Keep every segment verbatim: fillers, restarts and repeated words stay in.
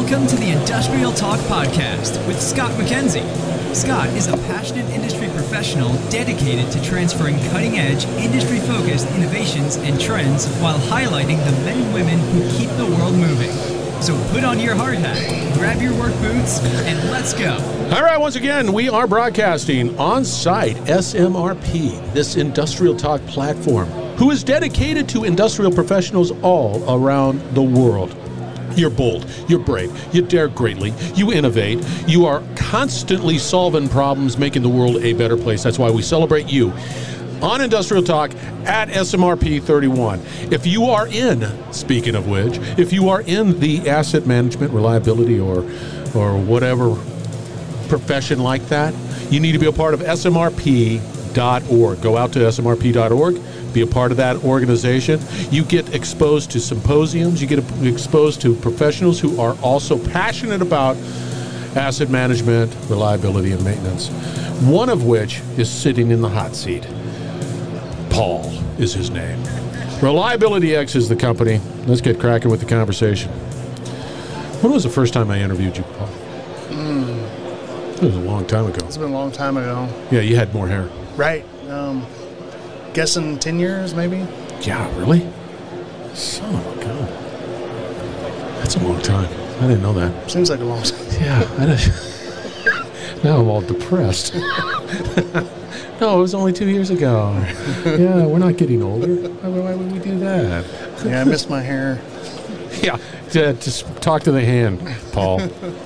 Welcome to the Industrial Talk Podcast with Scott McKenzie. Scott is a passionate industry professional dedicated to transferring cutting-edge, industry-focused innovations and trends while highlighting the men and women who keep the world moving. So put on your hard hat, grab your work boots, and let's go. All right, once again, we are broadcasting on-site S M R P, this Industrial Talk platform, who is dedicated to industrial professionals all around the world. You're bold, you're brave, you dare greatly, you innovate, you are constantly solving problems, making the world a better place. That's why we celebrate you on Industrial Talk at S M R P thirty-one. If you are in, speaking of which, if you are in the asset management, reliability, or or whatever profession like that, you need to be a part of S M R P dot org. Go out to S M R P dot org. Be a part of that organization. You get exposed to symposiums. You get exposed to professionals who are also passionate about asset management, reliability, and maintenance. One of which is sitting in the hot seat. Paul is his name. Reliability X is the company. Let's get cracking with the conversation. When was the first time I interviewed you, Paul? Mm. It was a long time ago. It's been a long time ago. Yeah, you had more hair. Right. Um, guessing ten years, maybe? Yeah, really? Son of a gun. That's a long time. I didn't know that. Seems like a long time. Yeah. I didn't. Now I'm all depressed. No, it was only two years ago. Yeah, we're not getting older. Why, why would we do that? Yeah, I missed my hair. Yeah, just talk to the hand, Paul.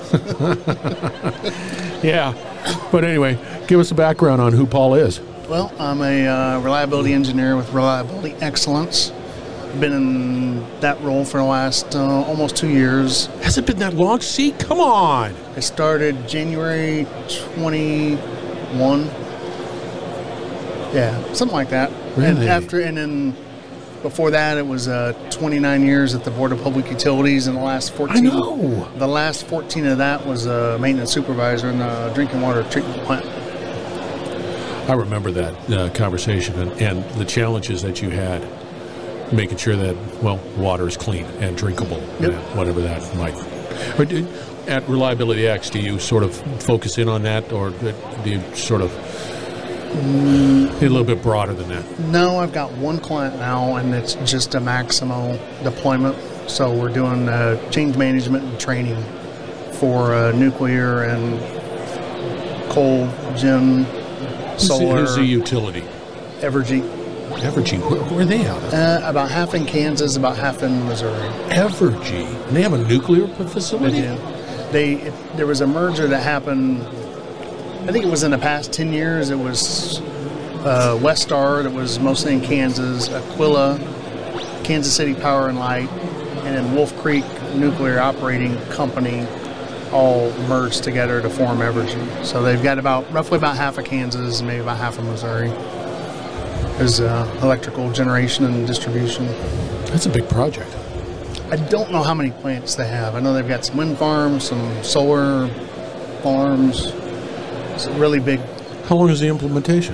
Yeah, but anyway, give us a background on who Paul is. Well, I'm a uh, reliability engineer with Reliability Excellence. Been in that role for the last uh, almost two years. Has it been that long? See, come on. I started January twenty-one. Yeah, something like that. Really? And after, and then before that, it was uh, twenty-nine years at the Board of Public Utilities. And the last fourteen, I know. The last fourteen of that was a maintenance supervisor in the drinking water treatment plant. I remember that uh, conversation and, and the challenges that you had, making sure that, well, water is clean and drinkable, yep. and whatever that might. Or do, at Reliability X, do you sort of focus in on that, or do you sort of mm, a little bit broader than that? No, I've got one client now, and it's just a Maximo deployment. So we're doing uh, change management and training for uh, nuclear and coal, gen, solar. Who's the utility? Evergy. Evergy. Where, where are they out of? Uh, about half in Kansas, about half in Missouri. Evergy. And they have a nuclear facility? They do. They, it, there was a merger that happened, I think it was in the past ten years. It was uh, Westar that was mostly in Kansas, Aquila, Kansas City Power and Light, and then Wolf Creek Nuclear Operating Company all merged together to form Evergy. So they've got about roughly about half of Kansas and maybe about half of Missouri as uh, electrical generation and distribution. That's a big project. I don't know how many plants they have. I know they've got some wind farms, some solar farms. It's really big. How long is the implementation?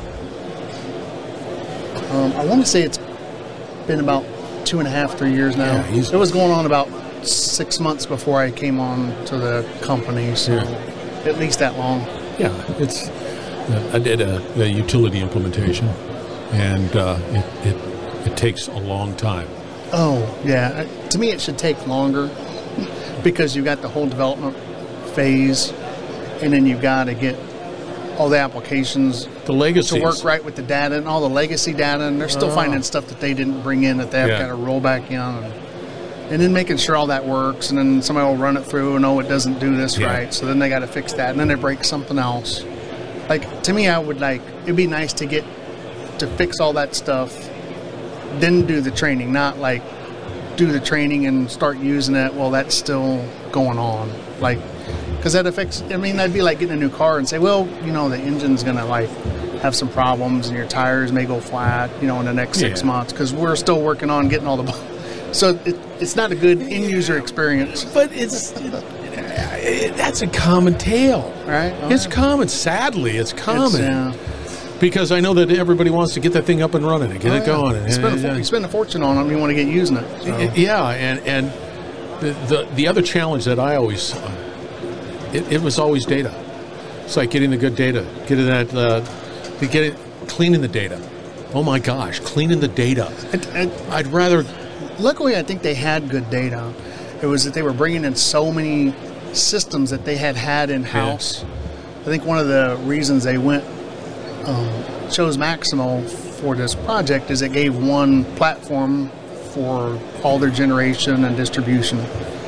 Um, I want to say it's been about two and a half, three years now. Yeah, it was going on about six months before I came on to the company, so yeah. At least that long. Yeah, it's. Uh, I did a, a utility implementation, and uh, it, it it takes a long time. Oh yeah, to me it should take longer because you've got the whole development phase, and then you've got to get all the applications, the legacies, to work right with the data and all the legacy data, and they're still oh. finding stuff that they didn't bring in that they've yeah. got to roll back in. And, And then making sure all that works, and then somebody will run it through and, oh, it doesn't do this yeah. right. So then they got to fix that, and then they break something else. Like, to me, I would like, it'd be nice to get, to fix all that stuff, then do the training, not like do the training and start using it while that's still going on. Like, because that affects, I mean, that'd be like getting a new car and say, well, you know, the engine's going to like have some problems and your tires may go flat, you know, in the next six yeah. months because we're still working on getting all the... So it, it's not a good end-user experience. But it's it, that's a common tale. Right? Oh, it's yeah. common. Sadly, it's common. It's, uh, because I know that everybody wants to get that thing up and running and get oh, it yeah. going. You spend, a, you spend a fortune on them, you want to get using it. So. Yeah, and, and the, the, the other challenge that I always, uh, it, it was always data. It's like getting the good data, getting that, uh, to get it, cleaning the data. Oh my gosh, cleaning the data. And, and I'd rather. Luckily, I think they had good data. It was that they were bringing in so many systems that they had had in house. Yeah. I think one of the reasons they went um, chose Maximo for this project is it gave one platform for all their generation and distribution.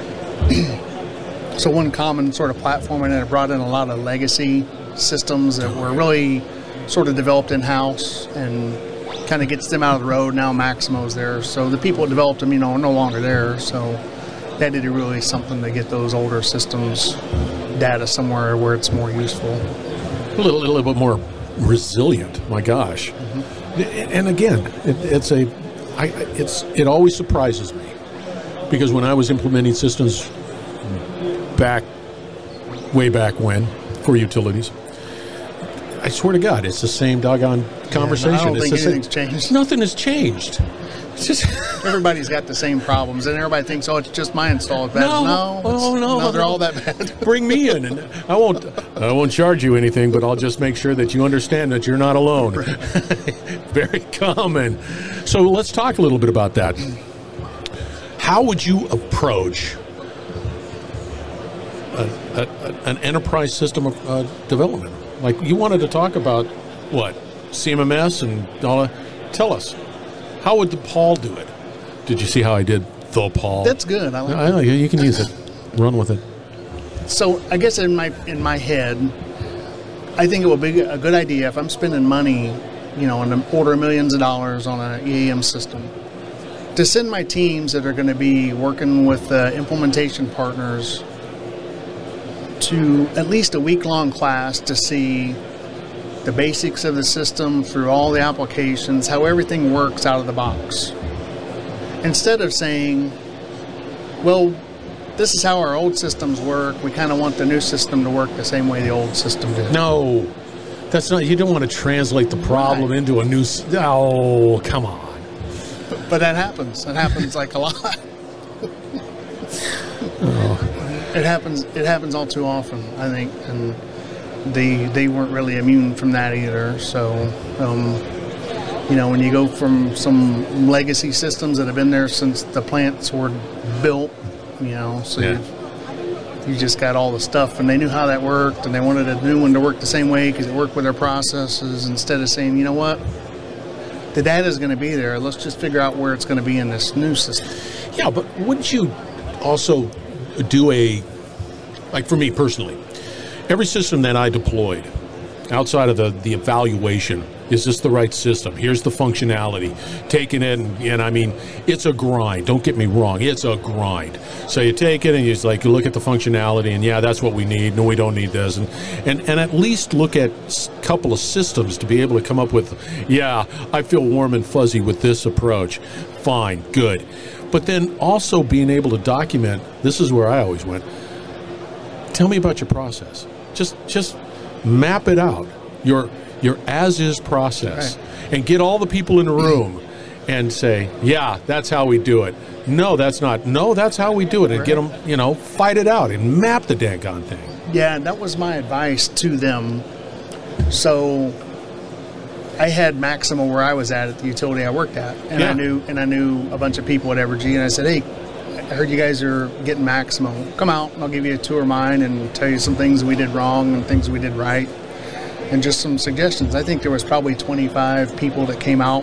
So one common sort of platform, and it brought in a lot of legacy systems that were really sort of developed in-house and kind of gets them out of the road. Now Maximo's there. So the people that developed them, you know, are no longer there. So that did really something to get those older systems data somewhere where it's more useful. A little, a little bit more resilient, my gosh. Mm-hmm. And again, it, it's a, I, it's, it always surprises me because when I was implementing systems back, way back when, for utilities, I swear to God, it's the same doggone conversation. Yeah, no, I don't it's think the anything's same, changed. Nothing has changed. It's just everybody's got the same problems, and everybody thinks, oh, it's just my install is bad. No, no, oh, no, no, they're all that bad. Bring me in, and I won't. I won't charge you anything, but I'll just make sure that you understand that you're not alone. Very common. So let's talk a little bit about that. How would you approach a, a, an enterprise system of uh, development? Like you wanted to talk about what C M M S and all that. Tell us. How would the Paul do it? Did you see how I did the Paul? That's good. I like I know, you can use it. Run with it. So I guess in my in my head, I think it would be a good idea if I'm spending money, you know, in the order of millions of dollars on an E A M system, to send my teams that are going to be working with uh, implementation partners to at least a week-long class to see the basics of the system through all the applications, how everything works out of the box. Instead of saying, well, this is how our old systems work, we kind of want the new system to work the same way the old system did. No, that's not, you don't want to translate the problem right. into a new, oh, come on. But, but that happens. That happens like a lot. Oh. It happens, it happens all too often, I think, and they they weren't really immune from that either. So, um, you know, when you go from some legacy systems that have been there since the plants were built, you know, so yeah. you, you just got all the stuff, and they knew how that worked, and they wanted a new one to work the same way because it worked with their processes, instead of saying, you know what, the data is going to be there. Let's just figure out where it's going to be in this new system. Yeah, but wouldn't you also do a, like for me personally, every system that I deployed, outside of the, the evaluation, is this the right system? Here's the functionality. Taking it, and, and I mean, it's a grind. Don't get me wrong, it's a grind. So you take it and you just like you look at the functionality, and yeah, that's what we need. No, we don't need this, and and, and at least look at a couple of systems to be able to come up with, yeah, I feel warm and fuzzy with this approach. Fine, good. But then also being able to document. This is where I always went. Tell me about your process. Just just map it out, your your as-is process, right. And get all the people in the room and say, yeah, that's how we do it. No, that's not. No, that's how we do it. And right. Get them, you know, fight it out and map the daggone thing. Yeah, and that was my advice to them. So I had Maximo where I was at at the utility I worked at, and yeah. I knew and I knew a bunch of people at Evergy, and I said, hey, I heard you guys are getting Maximo. Come out and I'll give you a tour of mine and tell you some things we did wrong and things we did right and just some suggestions. I think there was probably twenty-five people that came out.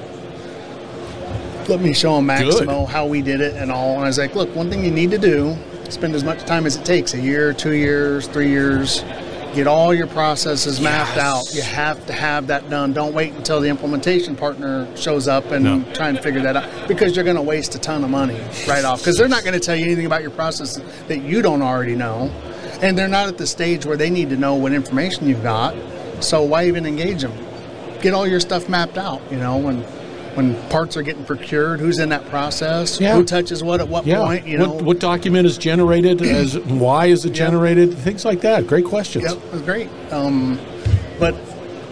Let me show them Maximo, Good. How we did it and all. And I was like, look, one thing you need to do, spend as much time as it takes, a year, two years, three years, get all your processes mapped yes. out. You have to have that done. Don't wait until the implementation partner shows up and no. try and figure that out, because you're going to waste a ton of money right off, because they're not going to tell you anything about your process that you don't already know, and they're not at the stage where they need to know what information you've got. So why even engage them? Get all your stuff mapped out, you know, when when parts are getting procured, who's in that process, yeah. who touches what at what yeah. point, you know. What, what document is generated, as why is it generated, yeah. things like that. Great questions. Yep, it was great. Um, but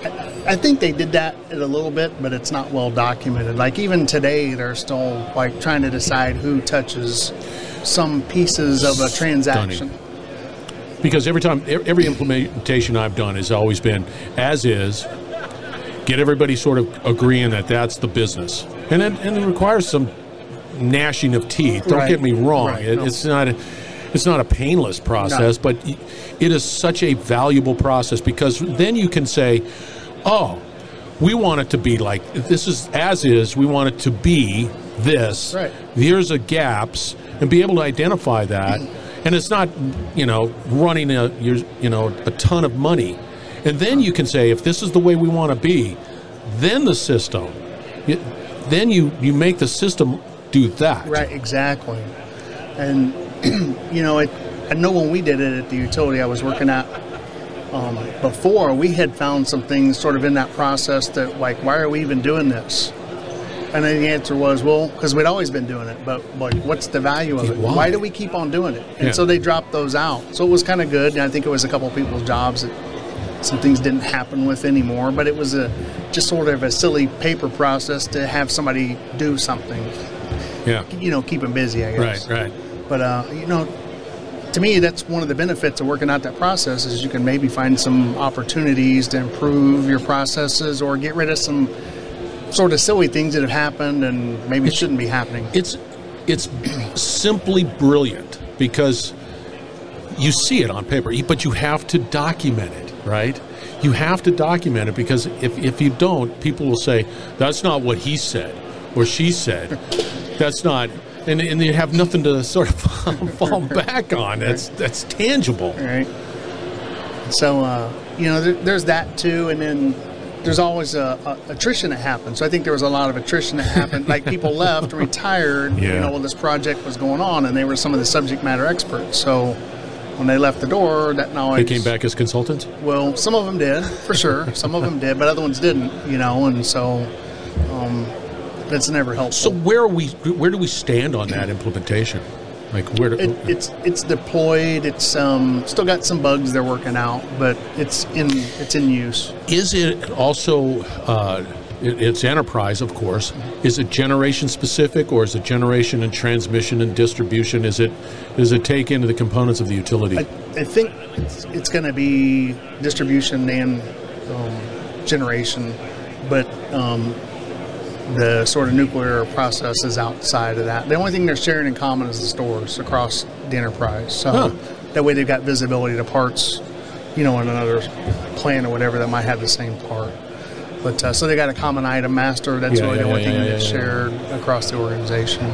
I think they did that a little bit, but it's not well documented. Like even today, they're still like trying to decide who touches some pieces of a transaction. Stunning. Because every time, every implementation I've done has always been as is. Get everybody sort of agreeing that that's the business, and it, and it requires some gnashing of teeth. Don't Right. get me wrong; Right. it, No. it's not a, it's not a painless process, No. but it is such a valuable process because then you can say, "Oh, we want it to be like this is as is. We want it to be this. Right. Here's the gaps, and be able to identify that." And it's not, you know, running a you you know a ton of money. And then you can say, if this is the way we want to be, then the system, you, then you, you make the system do that. Right, exactly. And, you know, it, I know when we did it at the utility I was working at um, before, we had found some things sort of in that process that, like, why are we even doing this? And then the answer was, well, because we'd always been doing it, but like, what's the value of it? Why? Why do we keep on doing it? And Yeah. so they dropped those out. So it was kind of good. And I think it was a couple of people's jobs that some things didn't happen with anymore, but it was a just sort of a silly paper process to have somebody do something, Yeah. you know, keep them busy, I guess. Right, right. But, uh, you know, to me, that's one of the benefits of working out that process is you can maybe find some opportunities to improve your processes or get rid of some sort of silly things that have happened and maybe shouldn't be happening. It's it's simply brilliant because you see it on paper, but you have to document it, right? You have to document it because if, if you don't, people will say, that's not what he said or she said. That's not, and, and you have nothing to sort of fall back on. That's, that's tangible. Right. So, uh, you know, there, there's that too, and then there's always a, a attrition that happens. So I think there was a lot of attrition that happened. Like people left and retired, Yeah. you know, while this project was going on, and they were some of the subject matter experts. So when they left the door, that knowledge... They came back as consultants? Well, some of them did, for sure. Some of them did, but other ones didn't, you know, and so um, that's never helpful. So where are we? Where do we stand on that implementation? Like where? Do, It, it's it's deployed. It's um, still got some bugs they're working out, but it's in it's in use. Is it also? Uh, it, it's enterprise, of course. Is it generation specific, or is it generation and transmission and distribution? Is it? Does it take into the components of the utility? I, I think it's, it's going to be distribution and um, generation, but um, the sort of nuclear process is outside of that. The only thing they're sharing in common is the stores across the enterprise. So Huh. that way they've got visibility to parts, you know, in another plant or whatever that might have the same part. But uh, so they got a common item master. That's Yeah, really yeah, the only yeah, thing yeah, that's yeah, yeah. shared across the organization.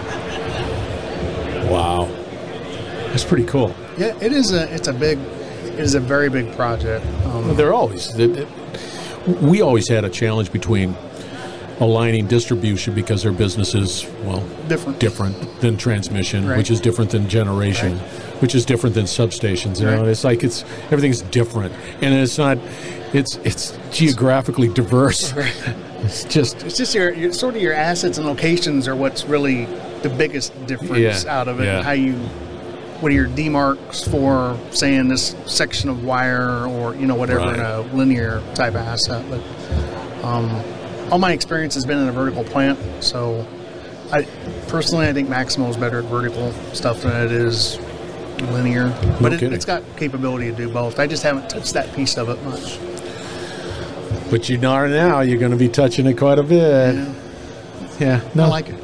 Wow, that's pretty cool. Yeah, it is a it's a big it is a very big project. Um, They're always. They, they- we always had a challenge between aligning distribution because their business is well different. different than transmission, Right. which is different than generation, Right. which is different than substations. You know, Right. it's like it's everything's different, and it's not. It's it's geographically diverse. It's just It's just your, your sort of your assets and locations are what's really the biggest difference Yeah, out of it. yeah. How you, what are your demarcs for saying this section of wire or you know whatever Right. in a linear type of asset. But um, all my experience has been in a vertical plant, so I personally I think Maximo is better at vertical stuff than it is linear. But it, kidding. it's got capability to do both. I just haven't touched that piece of it much. But you know now you're going to be touching it quite a bit. Yeah, Yeah, no, I like it.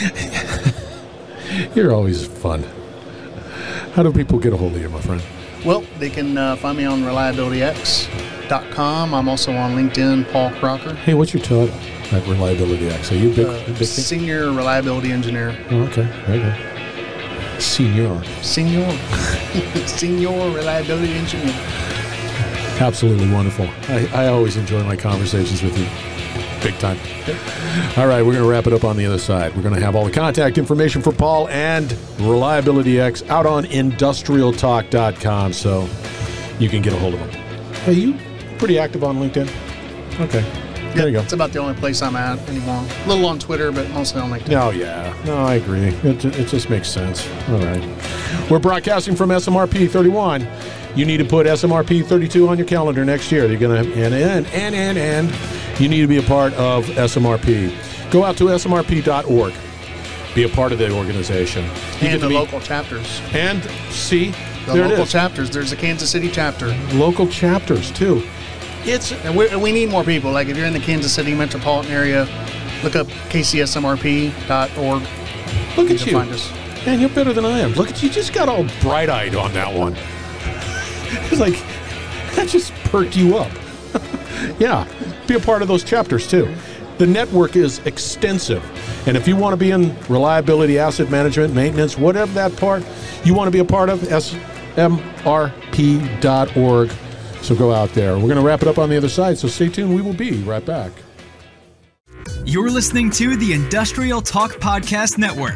you're always fun. How do people get a hold of you, my friend? Well, they can uh, find me on reliability x dot com. I'm also on LinkedIn, Paul Crocker, Hey, what's your title at Reliability X? Are you a big, uh, big thing? senior reliability engineer. Oh, okay, very good. Senior. Senior, senior reliability engineer. Absolutely wonderful. I, I always enjoy my conversations with you. Big time. All right, we're going to wrap it up on the other side. We're going to have all the contact information for Paul and Reliability X out on industrial talk dot com so you can get a hold of him. Hey, you pretty active on LinkedIn? Okay. Yeah, there you go. It's about the only place I'm at anymore. A little on Twitter, but mostly on LinkedIn. Oh, yeah. No, I agree. It, it just makes sense. All right. We're broadcasting from S M R P thirty-one. You need to put S M R P thirty-two on your calendar next year. You're going to, and, and, and, and, and, you need to be a part of S M R P. Go out to S M R P dot org. Be a part of the organization. You And the be, local chapters. And see, The there it local is. chapters. There's a Kansas City chapter. Local chapters, too. It's And we we need more people. Like if you're in the Kansas City metropolitan area, look up K C S M R P dot org. Look You at can you. find us. Man, you're better than I am. Look at you. Just got all bright-eyed on that one. It's like, that just perked you up. Yeah. Be a part of those chapters, too. The network is extensive. And if you want to be in reliability, asset management, maintenance, whatever that part you want to be a part of, S M R P dot org. So go out there. We're going to wrap it up on the other side, so stay tuned. We will be right back. You're listening to the Industrial Talk Podcast Network.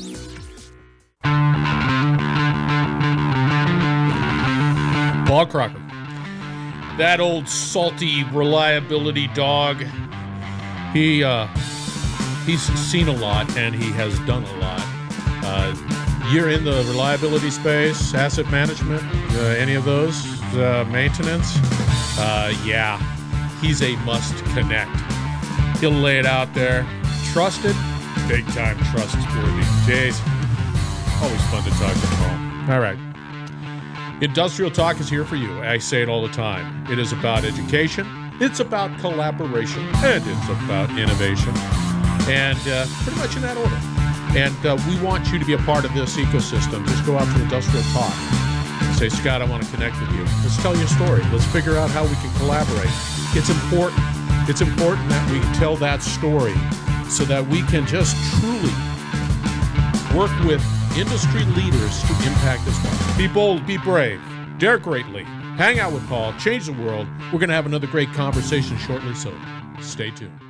Paul Crocker. That old salty reliability dog. He uh, he's seen a lot and he has done a lot. Uh, you're in the reliability space, asset management, uh, any of those, uh, maintenance. Uh, yeah, he's a must connect. He'll lay it out there. Trusted, big time trustworthy. Jeez, always fun to talk to Paul. All right. Industrial Talk is here for you. I say it all the time. It is about education, it's about collaboration, and it's about innovation. And uh, pretty much in that order. And uh, we want you to be a part of this ecosystem. Just go out to Industrial Talk and say, Scott, I want to connect with you. Let's tell you a story. Let's figure out how we can collaborate. It's important. It's important that we tell that story so that we can just truly work with industry leaders to impact this one. Be bold, be brave, dare greatly. Hang out with Paul, change the world. We're going to have another great conversation shortly, so stay tuned.